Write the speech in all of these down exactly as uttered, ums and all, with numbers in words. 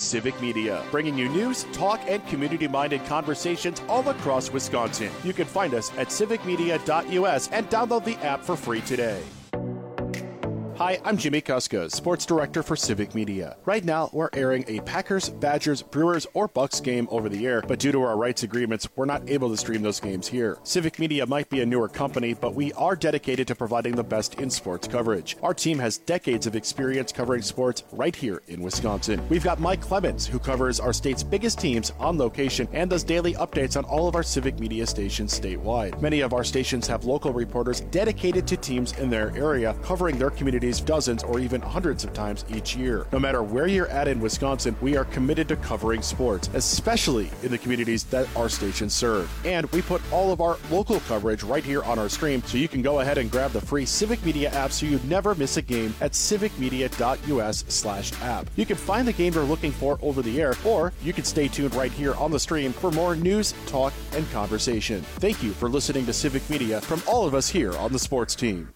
Civic Media, bringing you news, talk, and community-minded conversations all across Wisconsin. You can find us at civic media dot u s and download the app for free today. Hi, I'm Jimmy Kuska, Sports Director for Civic Media. Right now, we're airing a Packers, Badgers, Brewers, or Bucks game over the air, but due to our rights agreements, we're not able to stream those games here. Civic Media might be a newer company, but we are dedicated to providing the best in sports coverage. Our team has decades of experience covering sports right here in Wisconsin. We've got Mike Clemens, who covers our state's biggest teams on location and does daily updates on all of our Civic Media stations statewide. Many of our stations have local reporters dedicated to teams in their area, covering their communities dozens or even hundreds of times each year. No matter where you're at in Wisconsin, we are committed to covering sports, especially in the communities that our stations serve. And we put all of our local coverage right here on our stream, so you can go ahead and grab the free Civic Media app so you never miss a game at civic media dot u s slash app. You can find the game you're looking for over the air, or you can stay tuned right here on the stream for more news, talk, and conversation. Thank you for listening to Civic Media from all of us here on the sports team.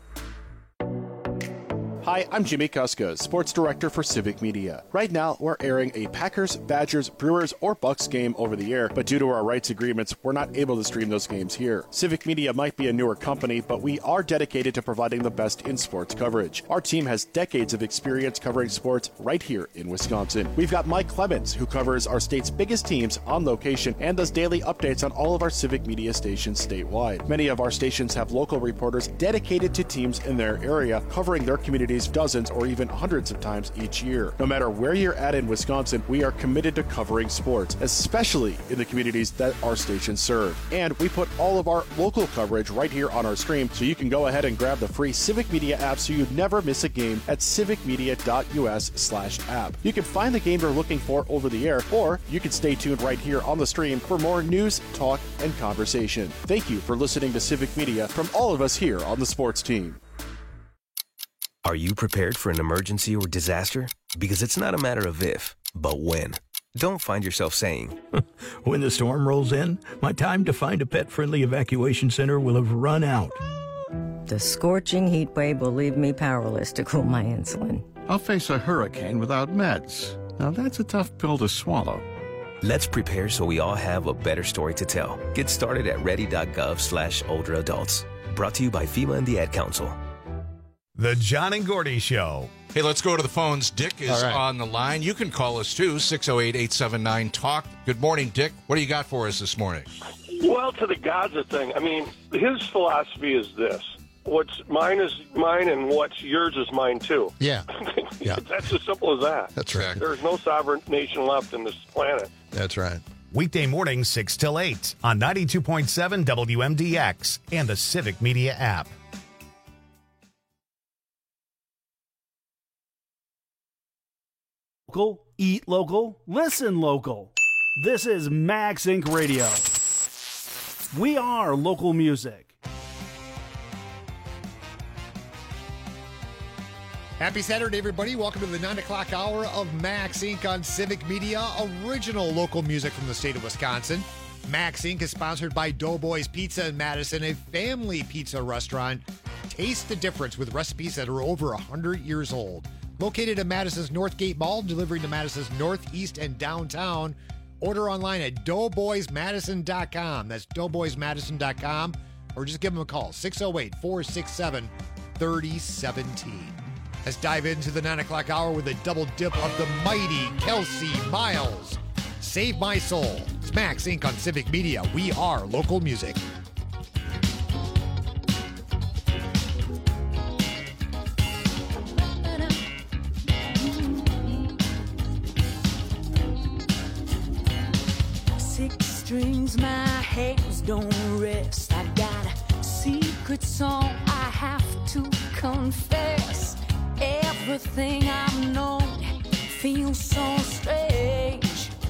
Hi, I'm Jimmy Kuska, Sports Director for Civic Media. Right now, we're airing a Packers, Badgers, Brewers, or Bucks game over the air, but due to our rights agreements, we're not able to stream those games here. Civic Media might be a newer company, but we are dedicated to providing the best in sports coverage. Our team has decades of experience covering sports right here in Wisconsin. We've got Mike Clemens, who covers our state's biggest teams on location and does daily updates on all of our Civic Media stations statewide. Many of our stations have local reporters dedicated to teams in their area, covering their communities dozens or even hundreds of times each year. No matter where you're at in Wisconsin, we are committed to covering sports, especially in the communities that our stations serve. And we put all of our local coverage right here on our stream, so you can go ahead and grab the free Civic Media app so you never miss a game at civic media dot u s slash app. You can find the game you're looking for over the air, or you can stay tuned right here on the stream for more news, talk, and conversation. Thank you for listening to Civic Media from all of us here on the sports team. Are you prepared for an emergency or disaster? Because it's not a matter of if, but when. Don't find yourself saying, when the storm rolls in, my time to find a pet-friendly evacuation center will have run out. The scorching heat wave will leave me powerless to cool my insulin. I'll face a hurricane without meds. Now that's a tough pill to swallow. Let's prepare so we all have a better story to tell. Get started at ready.gov slash older adults. Brought to you by FEMA and the Ad Council. The John and Gordy Show. Hey, let's go to the phones. Dick is right on the line. You can call us, too, six oh eight, eight seven nine, talk. Good morning, Dick. What do you got for us this morning? Well, to the Gaza thing, I mean, his philosophy is this. What's mine is mine, and what's yours is mine, too. Yeah. yeah. That's as simple as that. That's right. There's no sovereign nation left in this planet. That's right. Weekday mornings, six till eight on ninety-two point seven W M D X and the Civic Media app. Local, eat local, listen local. This is Max Incorporated. Radio. We are local music. Happy Saturday, everybody. Welcome to the nine o'clock hour of Max Incorporated on Civic Media, original local music from the state of Wisconsin. Max Incorporated is sponsored by Doughboys Pizza in Madison, a family pizza restaurant. Taste the difference with recipes that are over one hundred years old. Located at Madison's Northgate Mall, delivering to Madison's Northeast and downtown. Order online at doughboys madison dot com. That's doughboys madison dot com. Or just give them a call, six oh eight, four six seven, three oh one seven. Let's dive into the nine o'clock hour with a double dip of the mighty Kelsey Miles. Save My Soul. It's Max Incorporated on Civic Media. We are local music. Strings, my hands don't rest. I got a secret song I have to confess. Everything I've known feels so strange.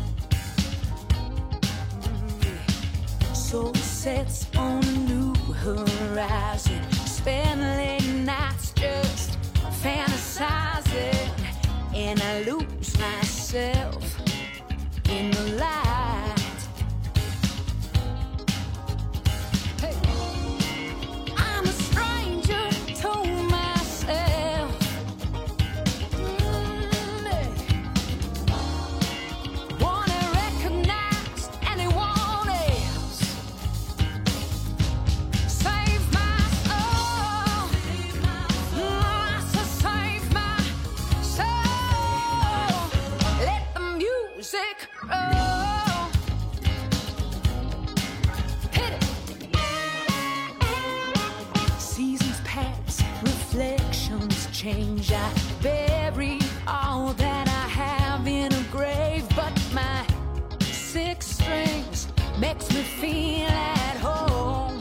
Soul sets on a new horizon. Spend late nights just fantasizing, and I lose myself in the light. strange. I bury all that I have in a grave, but my six strings makes me feel at home.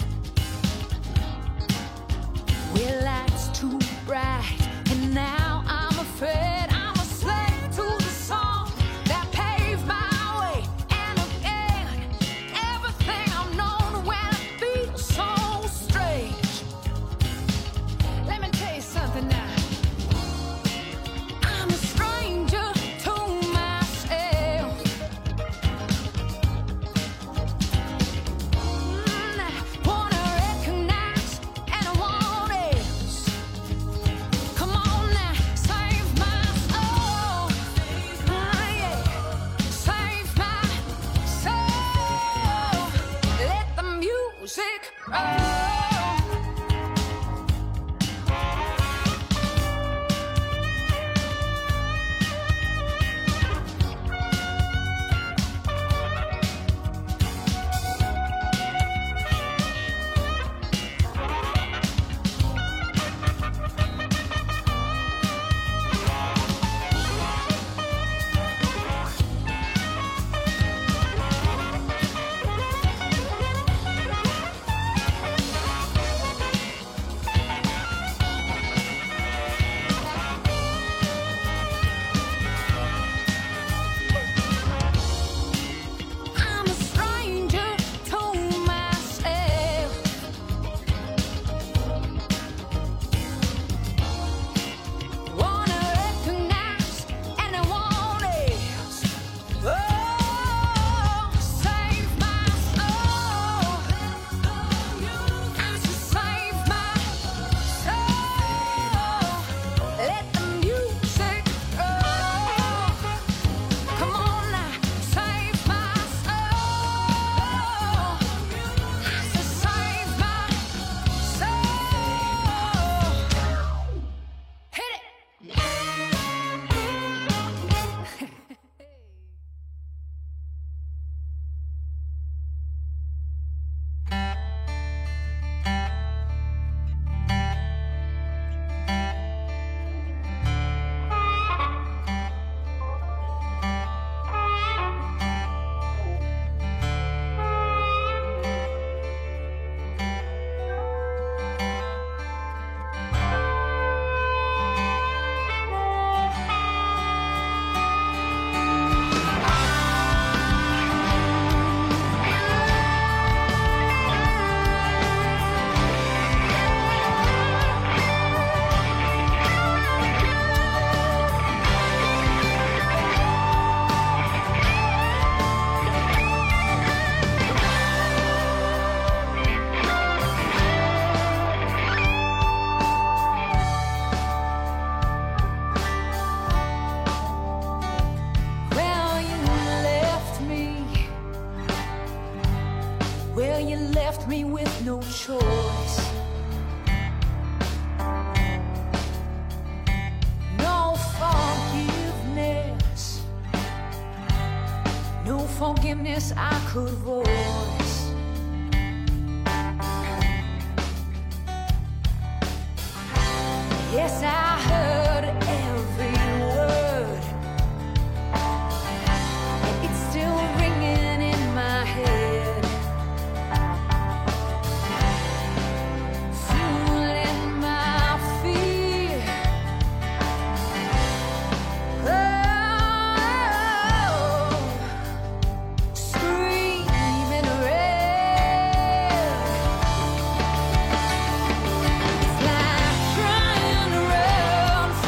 Well, light's too bright, and now I'm afraid I'm a slave to the song that paved my way. And again, everything I've known when it feels so strange. Let me tell you something now. I'm a stranger to myself. Mm, I wanna recognize and I want else. Come on now, save my soul. Ah, yeah. Save my soul. Let the music roll. I'm a stranger to myself. Wanna recognize and I want else. Oh, save my soul. I should save my soul. Let the music roll. Come on now, save my soul. I should save my soul. Hit it. Well, you left me. Well, you left me with no choice. No forgiveness. No forgiveness I could voice. Yes, I heard every word. It's still ringing in my head. Fueling my fear. Oh, screaming red. It's like crying around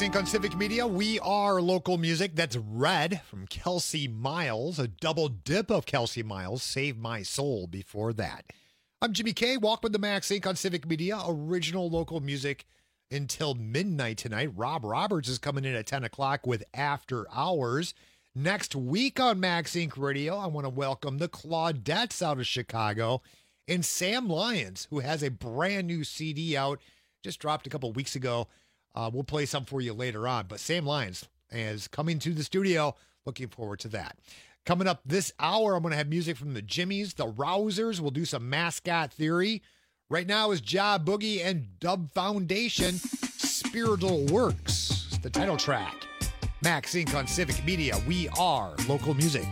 MaxInc on Civic Media. We are local music. That's Red from Kelsey Miles. A double dip of Kelsey Miles. Save My Soul before that. I'm Jimmy K. Walk with the MaxInc on Civic Media. Original local music until midnight tonight. Rob Roberts is coming in at ten o'clock with After Hours. Next week on MaxInc Radio, I want to welcome the Claudettes out of Chicago and Sam Lyons, who has a brand new C D out. Just dropped a couple weeks ago. Uh, we'll play some for you later on. But Sam Lyons is coming to the studio. Looking forward to that. Coming up this hour, I'm going to have music from the Jimmies, the Rousers. We'll do some Mascot Theory. Right now is Ja Boogie and Dub Foundation. Spiritual Works, the title track. MaxInc on Civic Media. We are local music.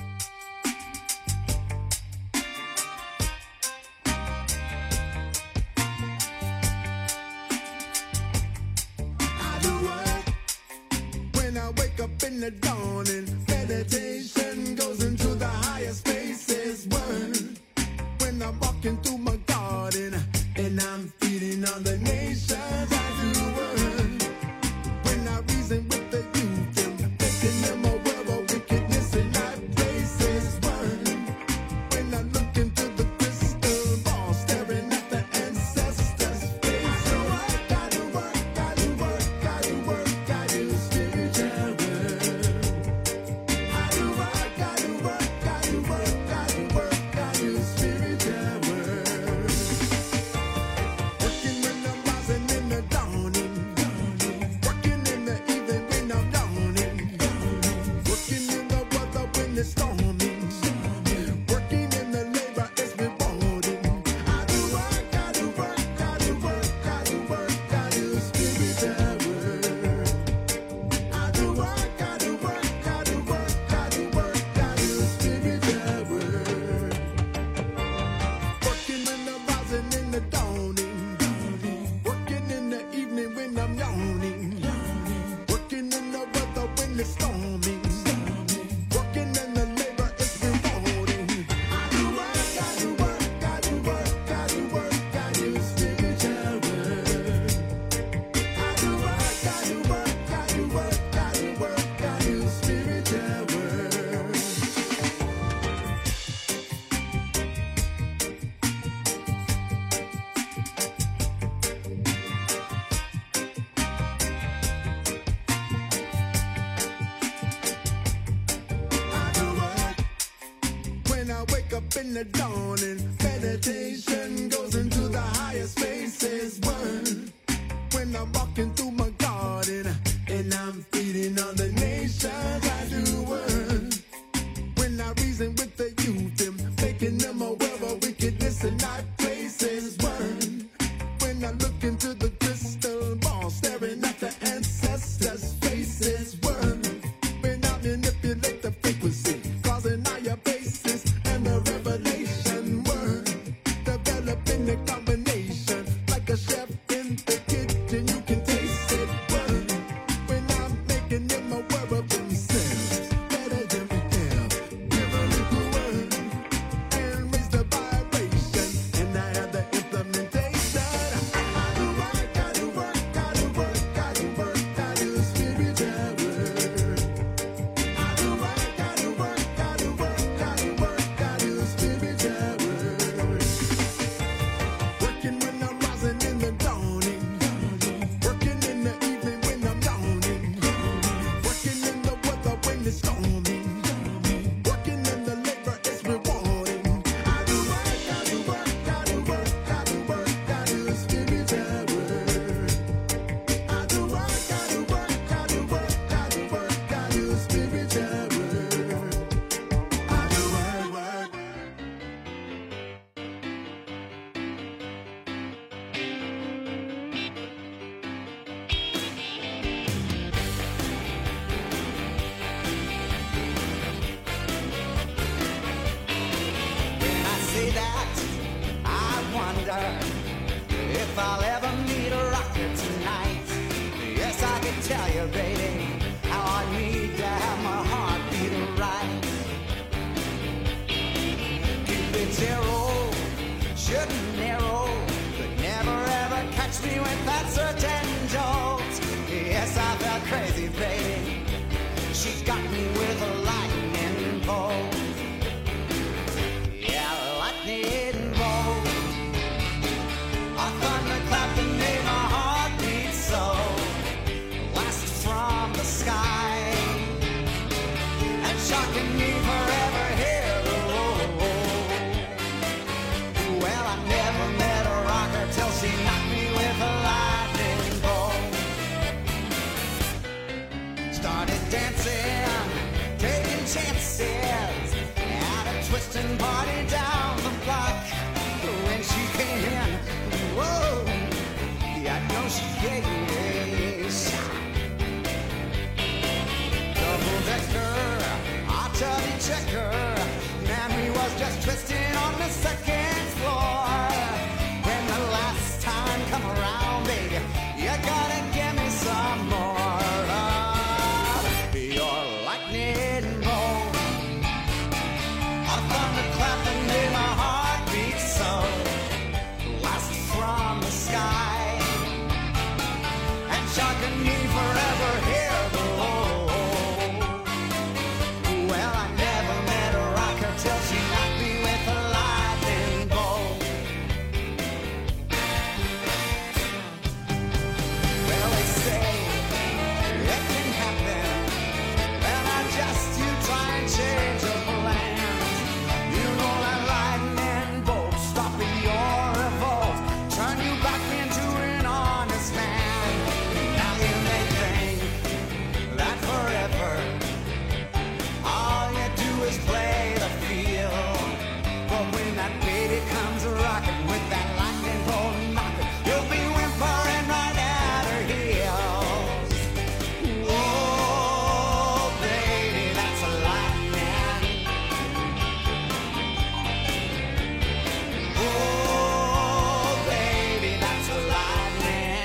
In the dawning, meditation goes into the higher spaces. Word. When I'm walking through my garden and I'm feeding on the nations, I do word. When I reason with the youth and making them aware of wickedness in high places. Word. When I look into the crystal ball, staring at the ancestors' face. So I gotta work, gotta work, gotta work, gotta spiritual work. In the dawning, meditation goes into the higher spaces. Word. When I'm walking through my garden and I'm feeding on the nations, I do word. When I reason with the youth and making them aware of wickedness in high places. Word. When I look into the crystal ball, staring at the ancestors' faces. Word. When I manipulate the frequency, causing higher bases. The revelation word, developing the combination like a chef in the kitchen. You can taste it word. When I'm making them aware of themselves, better than them, give a little word and raise the vibration. And I have the implementation. I do work, I do work, I do work, I do work, I do spiritual word. I do work, I do work, I do work, I do work. Working when I'm rising in the dawning, working in the evening when I'm yawning, working in the weather when it's storming, working in the labor is rewarding. I do work, I do work, I do work, I do work, I do spiritual word. I do work, I do work, I do work, I do work, I do spiritual word. I do work, work. Say that I wonder if I'll ever meet a rocker tonight. Yes, I can tell you, baby, how I need to have my heart beat right. Cupid zero, shouldn't narrow, could never ever catch me with that certain jolt. Yes, I felt she got me with a lightning bolt. Yeah, lightning bolt. A thunderclap that made my heart beat so. Blasted from the sky and shocking me forever here below. Well, I never met a rocker till she knocked me with a lightning bolt. Started dancing, taking chances at a twisting party down the block. When she came in, whoa, yeah, I know she gave me a shock. Double decker, artillery checker, man, we was just twisting on the second floor. When the last time come around, baby, you gotta give me some more of your lightning bolt. A thunderclap that made my heart beat so. Blasted from the sky and shocking me forever here below. Well, I never met a rocker till she knocked me with a lightning bolt. Well, they say it can happen, and I just you try and change your plans. You know that lightning bolt stopping your revolt, turn you back into an honest man. Now you may think that forever all you do is play the field. But when that baby comes rocking with that lightning bolt knocking, you'll be whimpering right at her heels. Oh, baby, that's a lightning. Oh, baby, that's a lightning.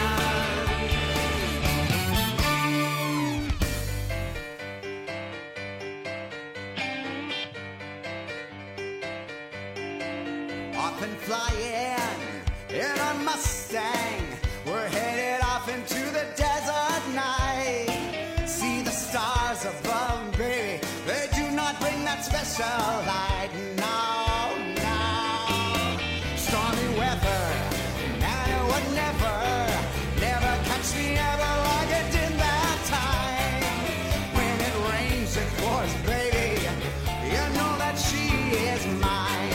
Off and flying in a Mustang, we're headed off into the desert night. See the stars above, baby, they do not bring that special light. No, no. Stormy weather, and it would never, never catch me ever like it did that time. When it rains, it pours, baby, you know that she is mine.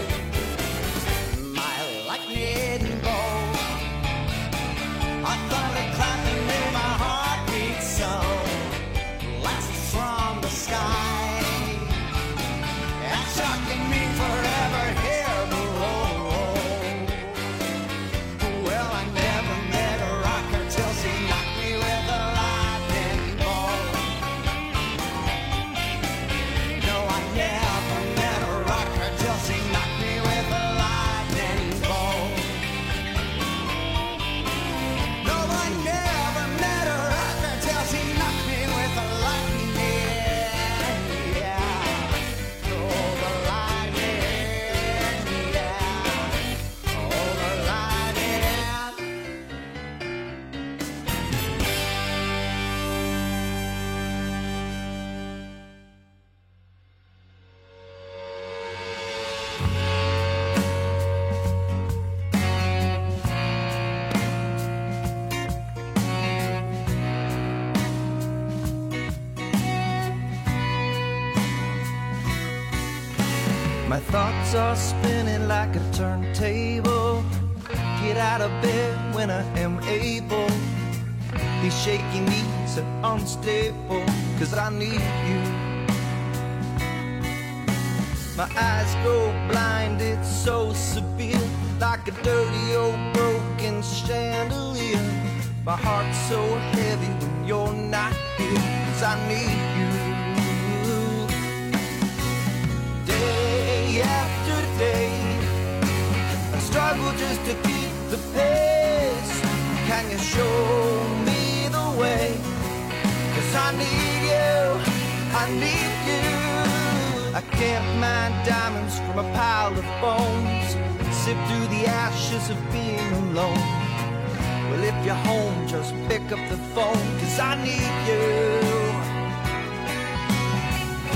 My lightning bolt, a thunderclap that made my heart beat so. Blasted from the sky and shocking me forever here below. Well, I never met a rocker till she knocked me with a lightning bolt. No, I never met a rocker till she knocked me with a lightning bolt. No, I never met a rocker till she knocked me with a lightning. Yeah. Oh, the lightning. Yeah. Oh, the lightning. My thoughts are spinning like a turntable. Get out of bed when I am able. These shaky knees are unstable, cause I need you. My eyes go blind, it's so severe, like a dirty old broken chandelier. My heart's so heavy when you're not here, cause I need you. Day after day, I struggle just to keep the pace. Can you show me the way? Cause I need you, I need you. I can't mine diamonds from a pile of bones, sip through the ashes of being alone. Well, if you're home, just pick up the phone, cause I need you.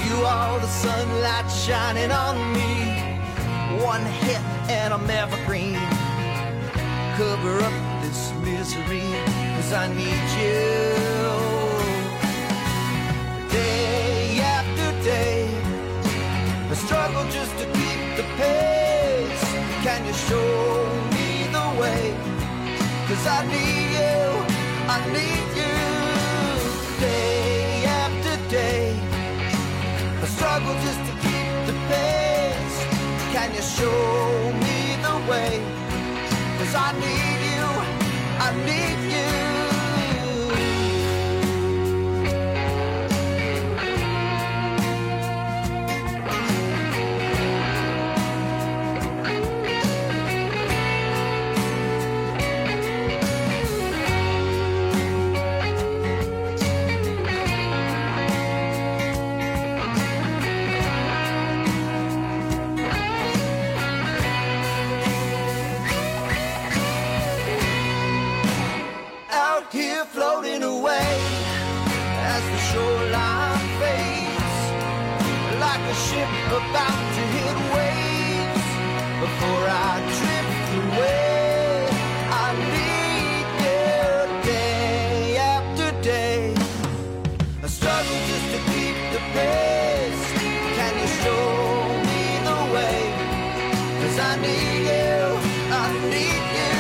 you all the sunlight shining on me. One hit and I'm evergreen. Cover up this misery, 'cause I need you. Day after day, I struggle just to keep the pace. Can you show me the way? 'Cause I need you, I need you. Day after day, I struggle just to keep the pace. Can you show me the way? 'Cause I need you, I need you. Here floating away as the shoreline fades, like a ship about to hit waves. Before I drift away, I need you. Day after day, I struggle just to keep the pace. Can you show me the way? 'Cause I need you, I need you.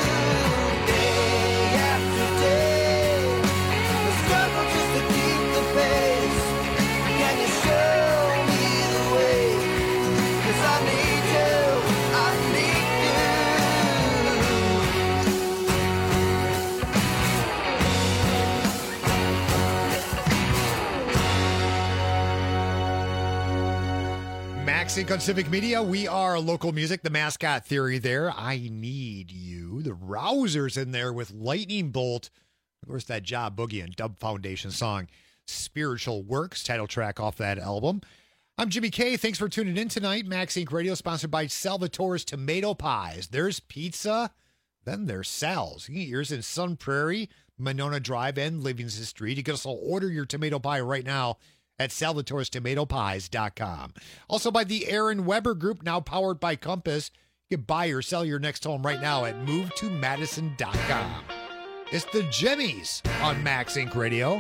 MaxInc on Civic Media. We are local music. The mascot theory there. I need you. The Rousers in there with Lightning Bolt. Of course, that Job Boogie and Dub Foundation song, Spiritual Works, title track off that album. I'm Jimmy K. Thanks for tuning in tonight. MaxInc Radio sponsored by Salvatore's Tomato Pies. There's pizza, then there's Sal's. You can get yours in Sun Prairie, Monona Drive, and Livingston Street. You can also order your tomato pie right now at salvatores tomato pies dot com. Also by the Aaron Weber Group, now powered by Compass. You can buy or sell your next home right now at move to madison dot com. It's the Jimmies on MaxInc Radio.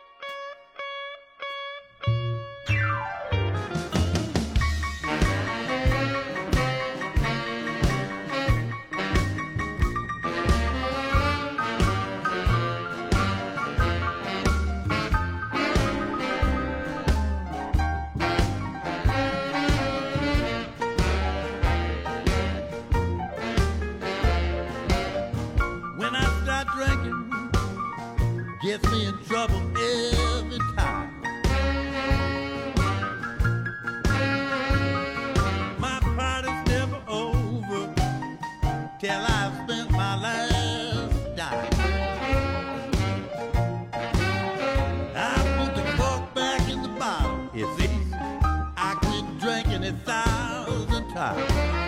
Gets me in trouble every time. My party's never over till I've spent my last dime. I put the cork back in the bottle. It's easy. I quit drinking a thousand times.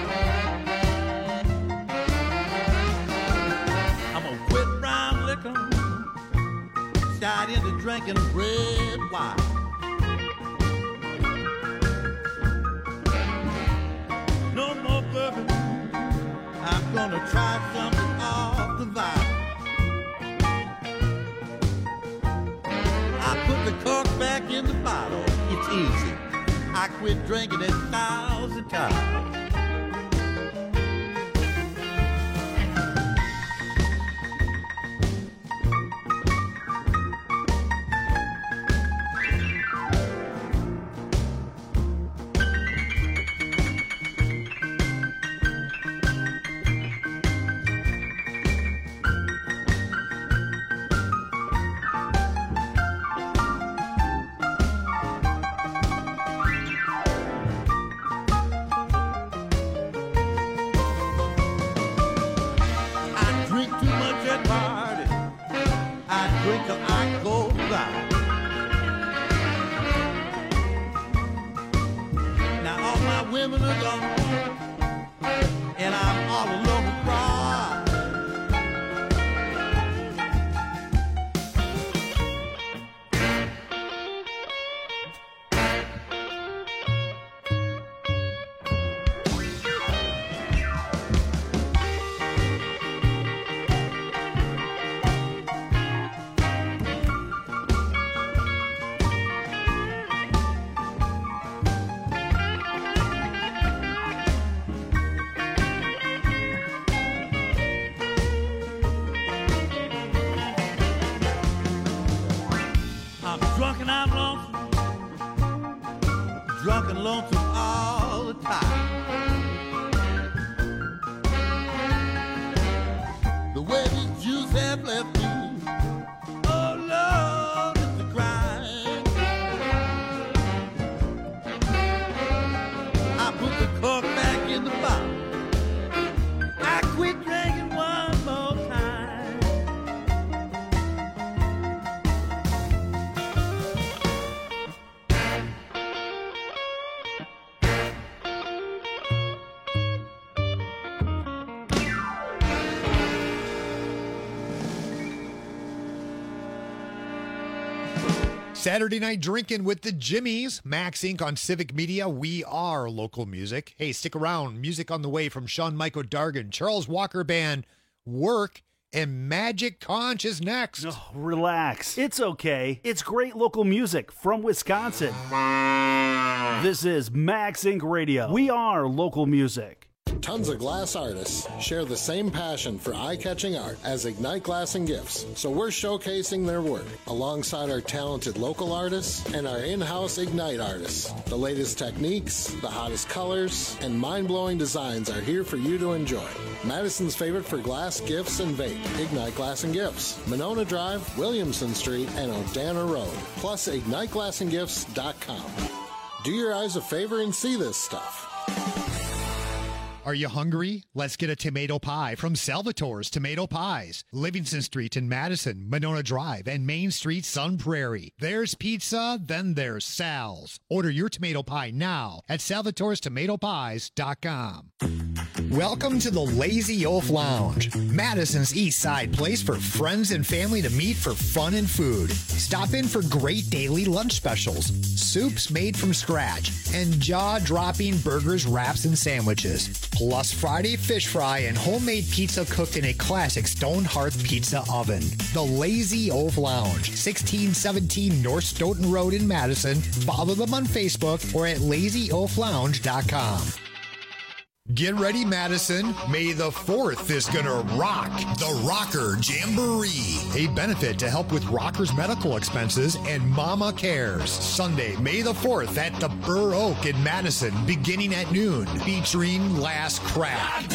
I'm gonna quit brown liquor. Got into drinking red wine. No more bourbon. I'm gonna try something off the vine. I put the cork back in the bottle. It's easy. I quit drinking it a thousand times. drunk and lonesome all the time. The way these Jews have left me, oh Lord, it's a crime. I put the cork back in the bottle. I quit drinking one more time. Saturday night drinking with the Jimmies. Max Incorporated on Civic Media. We are local music. Hey, stick around. Music on the way from Sean Michael Dargan, Charles Walker Band, Work, and Magic Conch is next. Oh, relax. It's okay. It's great local music from Wisconsin. This is Max Incorporated Radio. We are local music. Tons of glass artists share the same passion for eye-catching art as Ignite Glass and Gifts, so we're showcasing their work alongside our talented local artists and our in-house Ignite artists. The latest techniques, the hottest colors, and mind-blowing designs are here for you to enjoy. Madison's favorite for glass, gifts, and vape, Ignite Glass and Gifts, Monona Drive, Williamson Street, and Odana Road, plus ignite glass and gifts dot com. Do your eyes a favor and see this stuff. Are you hungry? Let's get a tomato pie from Salvatore's Tomato Pies. Livingston Street in Madison, Monona Drive, and Main Street, Sun Prairie. There's pizza, then there's Sal's. Order your tomato pie now at salvatores tomato pies dot com. Welcome to the Lazy Oaf Lounge, Madison's East Side place for friends and family to meet for fun and food. Stop in for great daily lunch specials, soups made from scratch, and jaw-dropping burgers, wraps, and sandwiches. Plus Friday fish fry and homemade pizza cooked in a classic stone hearth pizza oven. The Lazy Oaf Lounge, sixteen seventeen North Stoughton Road in Madison. Follow them on Facebook or at lazy oaf lounge dot com. Get ready, Madison. May the fourth is gonna rock the Rocker Jamboree, a benefit to help with rockers' medical expenses and Mama Cares. Sunday, May the fourth at the Burr Oak in Madison, beginning at noon, featuring Last Crack,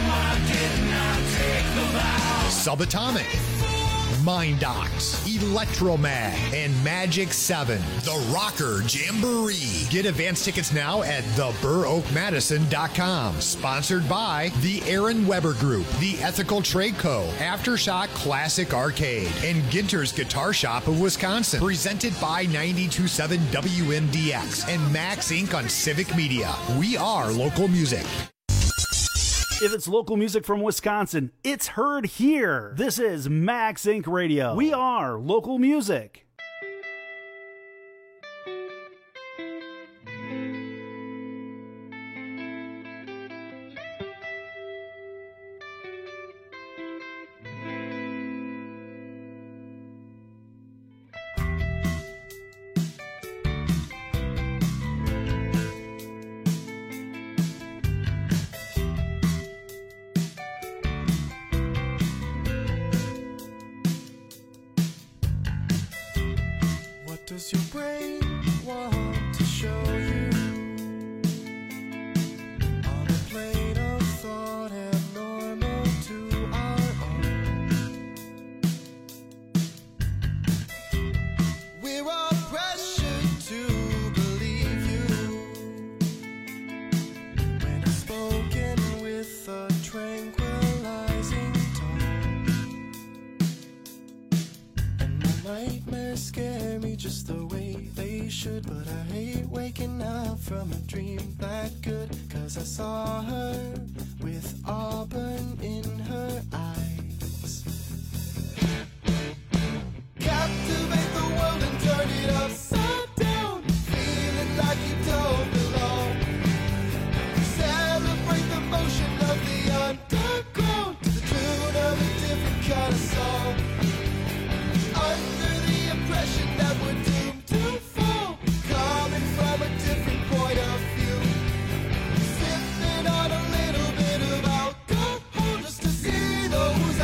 Subatomic, Mind Docs, Electromag, and Magic seven. The Rocker Jamboree. Get advance tickets now at the burr oak madison dot com. Sponsored by the Aaron Weber Group, the Ethical Trade Co., Aftershock Classic Arcade, and Ginter's Guitar Shop of Wisconsin. Presented by ninety-two point seven W M D X and Max Incorporated on Civic Media. We are local music. If it's local music from Wisconsin, it's heard here. This is Max Incorporated Radio. We are local music. Does your brain want to show you on a plane of thought and normal to our own? We're all pressured to believe you when it's spoken with a tranquilizing tone, and my nightmares scare me just the way they should, but I hate waking up from a dream that good, 'cause I saw her with auburn in her eyes. Captivate the world and turn it upside down, feeling like you don't belong. Celebrate the motion of the underground to the tune of a different kind of song. Under the impression that we're doomed to fall, coming from a different point of view, sipping on a little bit of alcohol just to see those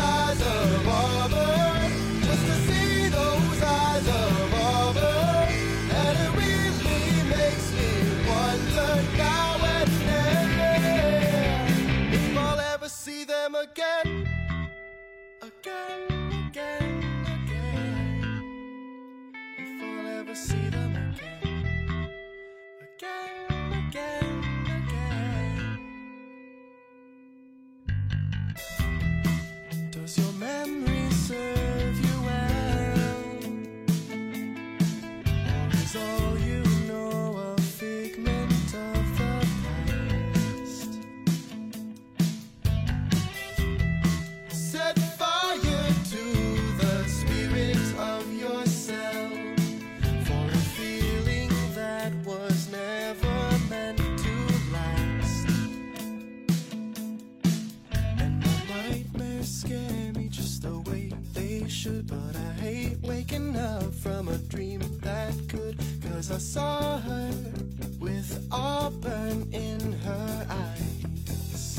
again, again. Does your memory serve you well? Or is all you know a figment of the past? Set fire to the spirit of yourself for a feeling that was never meant to last. And my nightmares scare me just the way they should, but I hate waking up from a dream that could, 'cause I saw her with auburn in her eyes.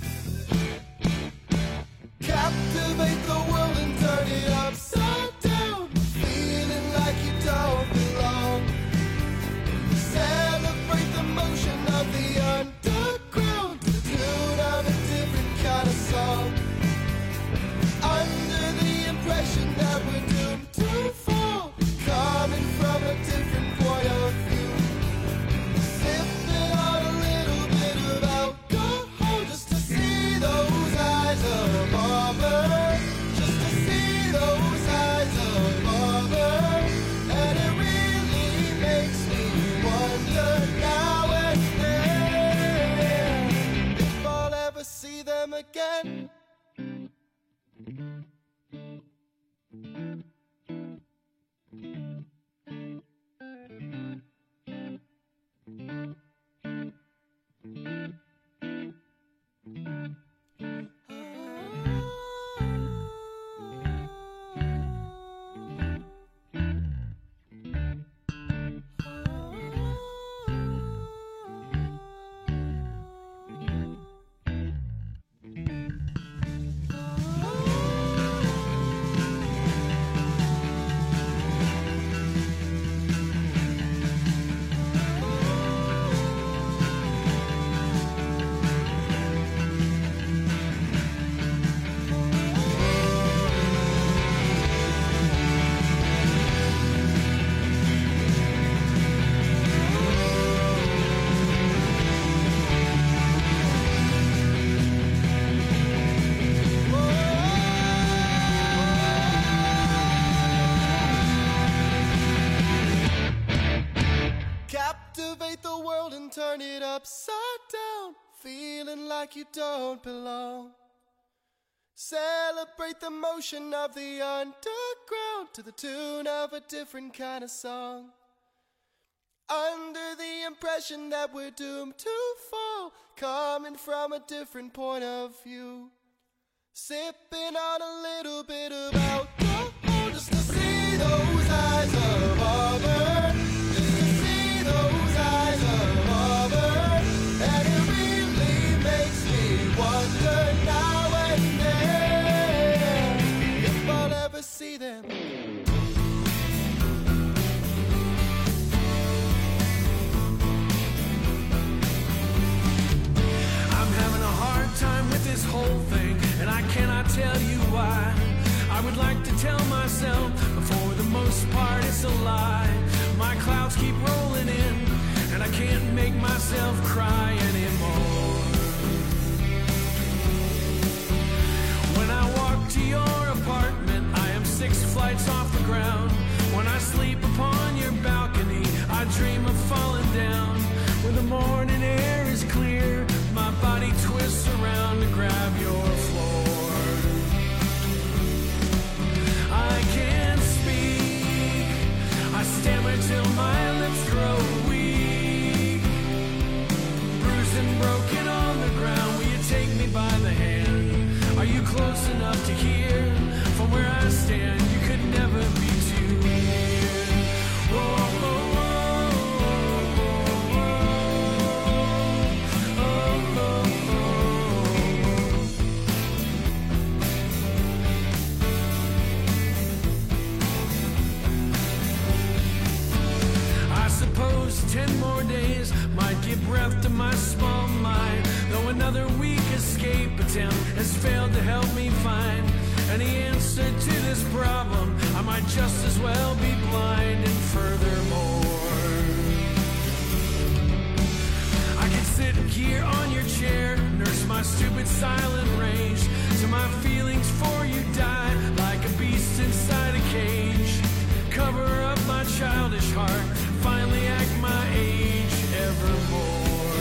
Captivate the world and turn it upside down, feeling like you don't belong. Celebrate the motion of the underground, to the tune of a different kind of song. Under the impression that we're doomed to fall, coming from a different point of view. Sipping on a little bit of alcohol just to see those eyes of auburn, just to see those eyes of auburn. And it really makes me wonder now and then if I'll ever see them again. Captivate the world and turn it upside down, feeling like you don't belong. Celebrate the motion of the underground, to the tune of a different kind of song. Under the impression that we're doomed to fall, coming from a different point of view. Sipping on a little bit of alcohol just to see those eyes of auburn, just to see those eyes of auburn. And it really makes me wonder now and then if I'll ever see them. I'm having a hard time with this whole thing, and I cannot tell you why. I would like to tell myself, but for the most part it's a lie. My clouds keep rolling in, and I can't make myself cry anymore. When I walk to your apartment, I am six flights off the ground. When I sleep upon your balcony, I dream of falling down. When the morning air is clear, my body twists around to grab your floor. I can't speak, I stammer till my lips grow weak. Bruised and broken on the ground, will you take me by the hand? Are you close enough to hear? From where I stand, you could never be too near. Whoa, whoa. Ten more days might give breath to my small mind, though another weak escape attempt has failed to help me find any answer to this problem. I might just as well be blind. And furthermore, my stupid silent rage, till my feelings for you die like a beast inside a cage. Cover up my childish heart, finally act my age evermore.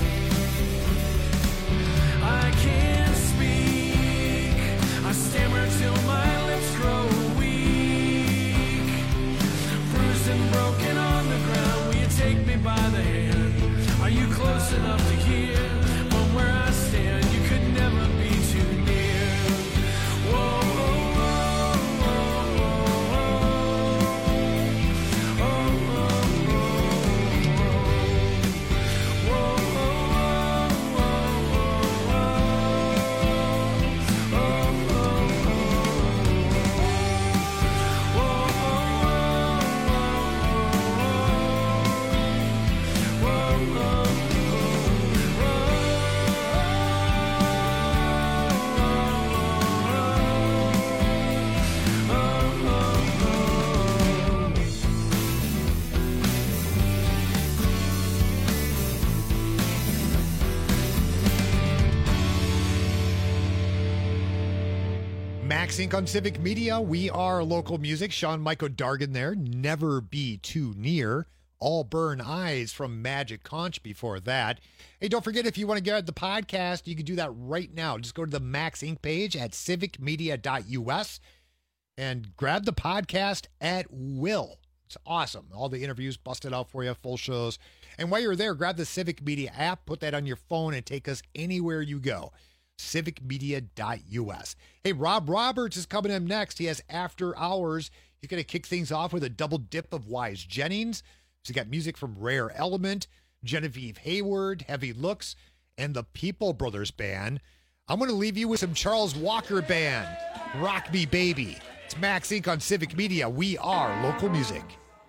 I can't speak, I stammer till my lips grow weak. Bruised and broken on the ground, will you take me by the hand? Are you close enough to hear? From where I stand, you could never be too near. Whoa, whoa, whoa, whoa, whoa, whoa, Max Inc on Civic Media. We are local music. Sean Michael Dargan there. Never Be Too Near. All Burn Eyes from Magic Conch before that. Hey, don't forget, if you want to get the podcast, you can do that right now. Just go to the Max Inc page at civic media dot U S and grab the podcast at will. It's awesome. All the interviews busted out for you, full shows. And while you're there, grab the Civic Media app, put that on your phone, and take us anywhere you go. civic media dot U S. Hey, Rob Roberts is coming up next. He has After Hours. He's going to kick things off with a double dip of Wise Jennings. He's got music from Rare Element, Genevieve Hayward, Heavy Looks, and the People Brothers Band. I'm going to leave you with some Charles Walker Band, Rock Me Baby. It's Max Inc on Civic Media. We are local music.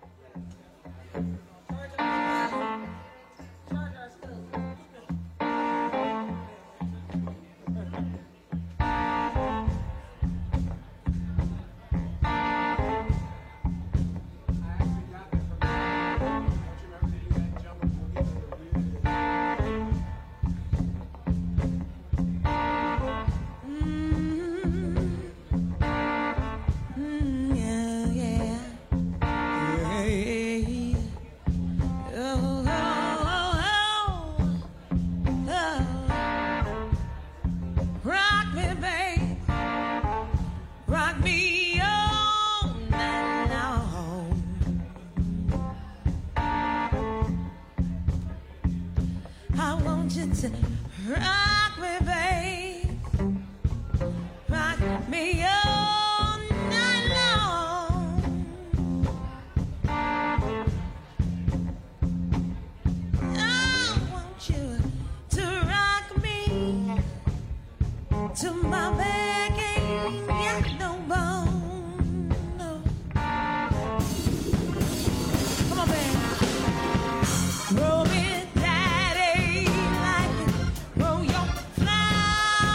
Rock me, babe. Rock me all night long. I want you to rock me to my back ain't got no bone. No. Come on, babe. Roll me. Roll your flower.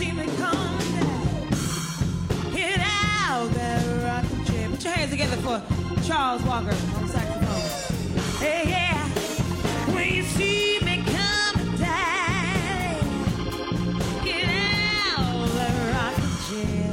see me coming down. Get out that rocking chair. Put your hands together for Charles Walker on saxophone. Hey, yeah. When you see me coming down, get out that rocking chair.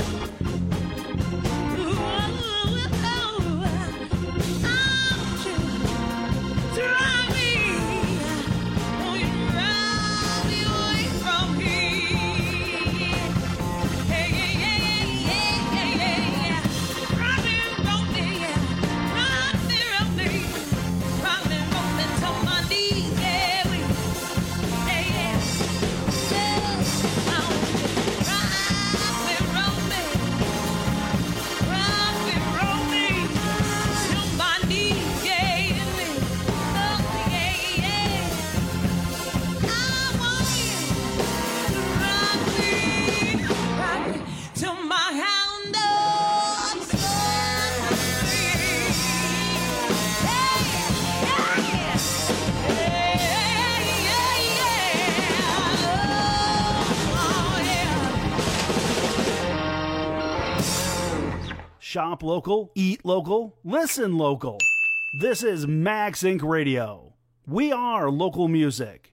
Shop local, eat local, listen local. This is Max Inc Radio. We are local music.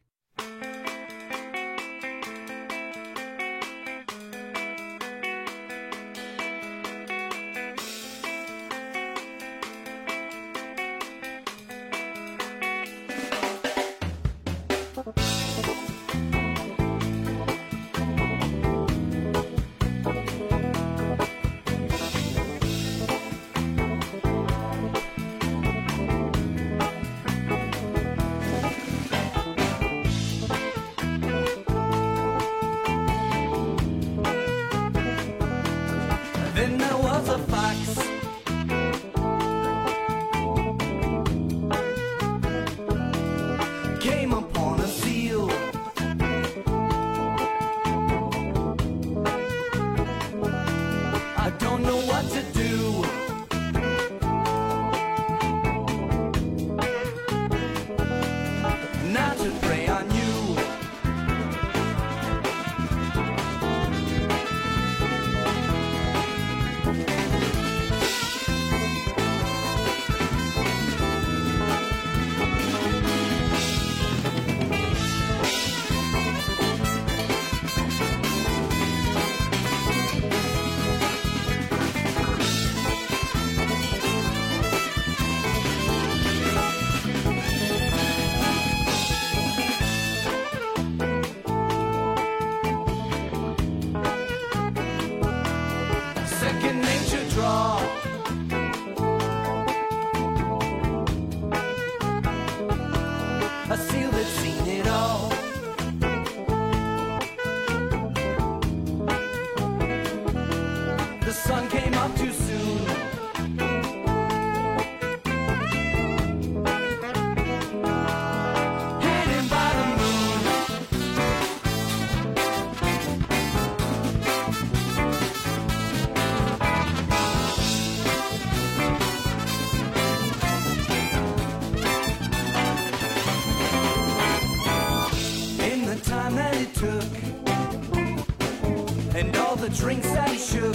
Drinks that he shook,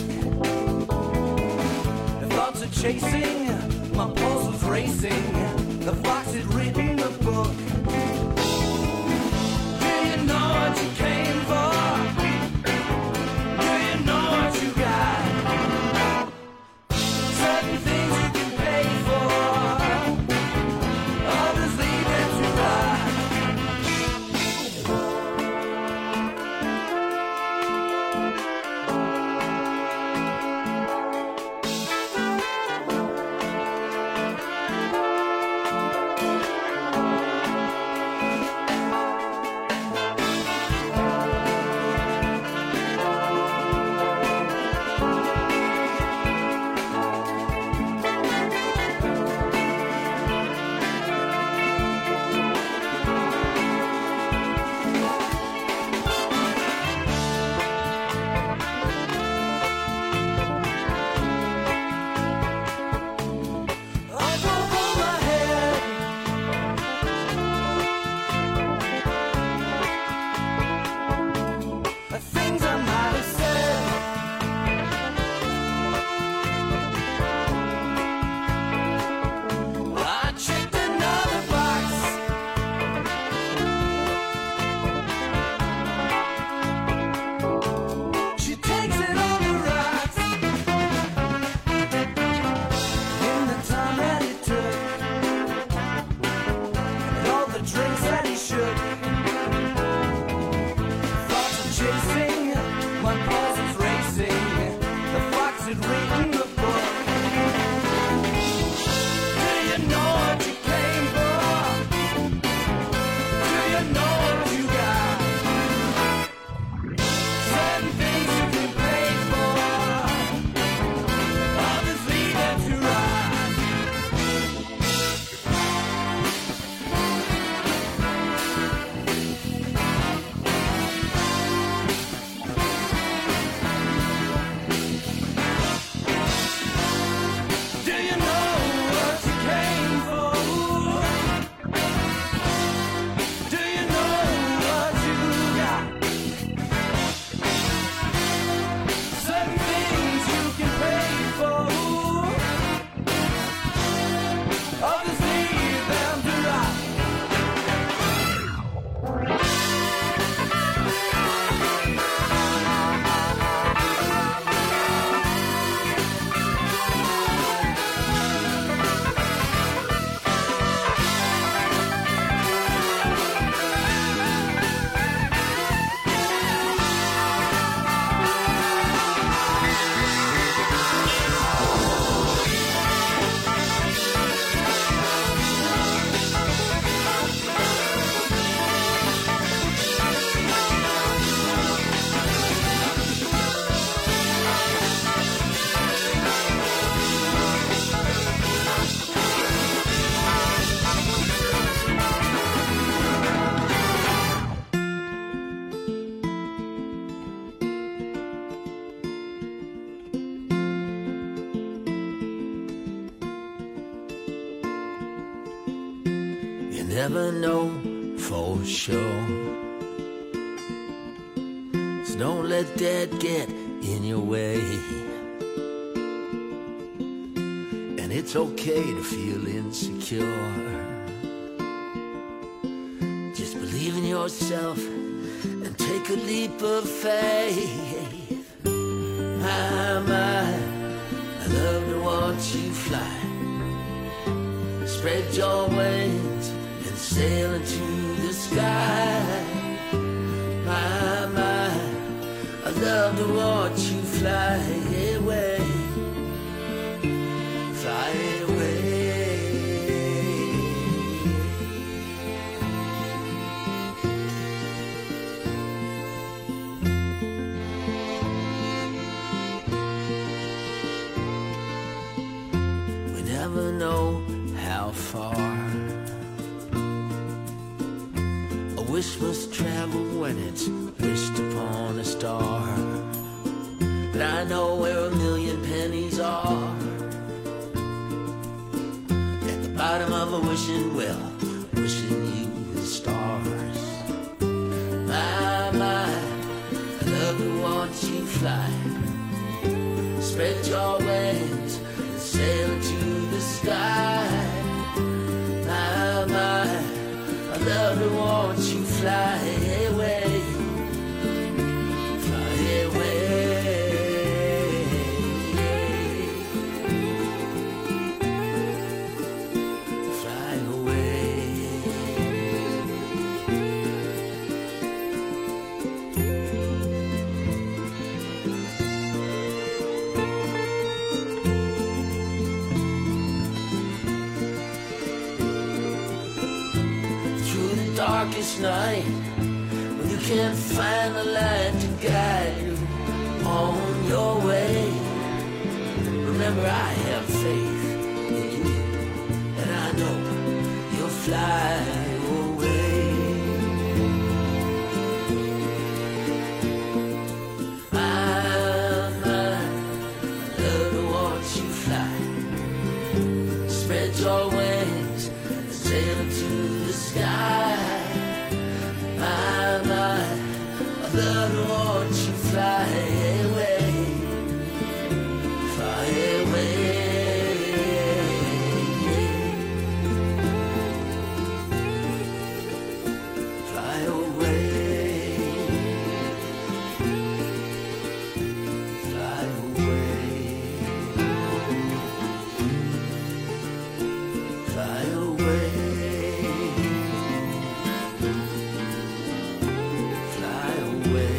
the thoughts of chasing, my pulse was racing, the fox had written the book. Do you know what you came for? Do you know what you got? Certain things you can pay for, others leave them to rot. never know for sure. So don't let that get in your way. And it's okay to feel insecure. Just believe in yourself and take a leap of faith. My, my, I love to watch you fly. Spread your wings and sail into the sky. My, my, I love to watch you fly away. Fly away. We never know how far a wish must travel when it's wished upon a star. But I know where a million pennies are, at the bottom of a wishing well, wishing you the stars. My, my, I love to watch you fly. Spread your wings and sail into the sky. My, my, I love to watch you fly away. Fly away. Fly away. Through the darkest night, when you can't find the light to guide you on your way, remember I have faith in you, and I know you'll fly away. My, my, I love to watch you fly. Spread your wings and sail into the sky. My, my, I love to watch you fly away. Fly away. Fly away. Fly away. Fly away. Fly away.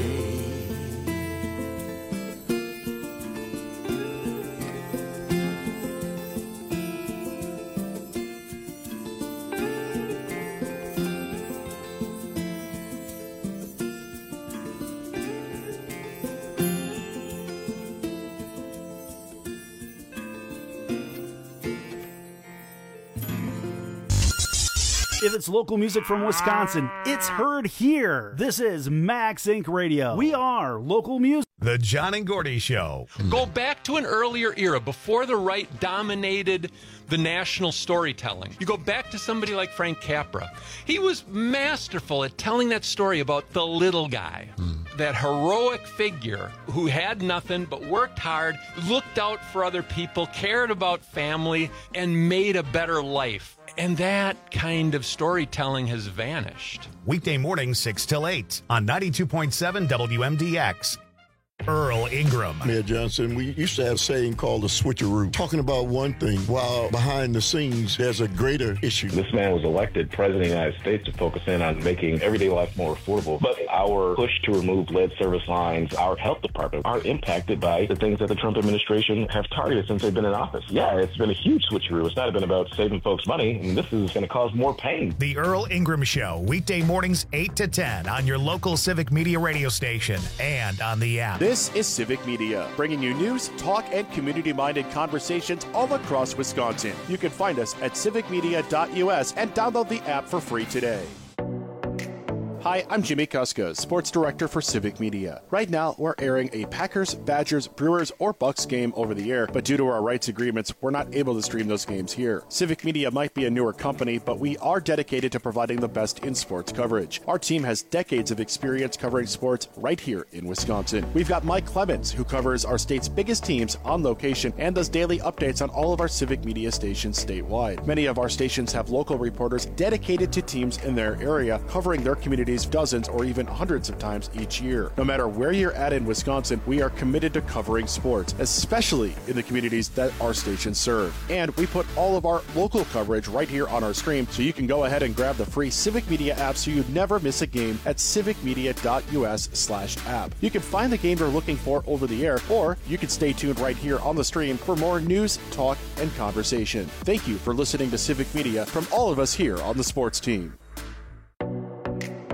If it's local music from Wisconsin, it's heard here. This is Max Inc Radio. We are local music. The John and Gordy Show. Go back to an earlier era before the right dominated the national storytelling. You go back to somebody like Frank Capra. He was masterful at telling that story about the little guy, mm. that heroic figure who had nothing but worked hard, looked out for other people, cared about family, and made a better life. And that kind of storytelling has vanished. Weekday mornings, six till eight on ninety-two point seven W M D X. Earl Ingram. Mayor Johnson, we used to have a saying called the switcheroo, talking about one thing while behind the scenes there's a greater issue. This man was elected president of the United States to focus in on making everyday life more affordable. But our push to remove lead service lines, our health department, are impacted by the things that the Trump administration have targeted since they've been in office. Yeah, it's been a huge switcheroo. It's not been about saving folks money, and this is going to cause more pain. The Earl Ingram Show, weekday mornings eight to ten on your local Civic Media radio station and on the app. This is Civic Media, bringing you news, talk, and community-minded conversations all across Wisconsin. You can find us at civic media dot U S and download the app for free today. Hi, I'm Jimmy Kuska, Sports Director for Civic Media. Right now, we're airing a Packers, Badgers, Brewers, or Bucks game over the air, but due to our rights agreements, we're not able to stream those games here. Civic Media might be a newer company, but we are dedicated to providing the best in sports coverage. Our team has decades of experience covering sports right here in Wisconsin. We've got Mike Clemens, who covers our state's biggest teams on location and does daily updates on all of our Civic Media stations statewide. Many of our stations have local reporters dedicated to teams in their area, covering their communities dozens or even hundreds of times each year. No matter where you're at in Wisconsin, we are committed to covering sports, especially in the communities that our stations serve. And we put all of our local coverage right here on our stream, so you can go ahead and grab the free Civic Media app so you never miss a game at civicmedia.us slash app. You can find the game you're looking for over the air, or you can stay tuned right here on the stream for more news, talk, and conversation. Thank you for listening to Civic Media from all of us here on the sports team.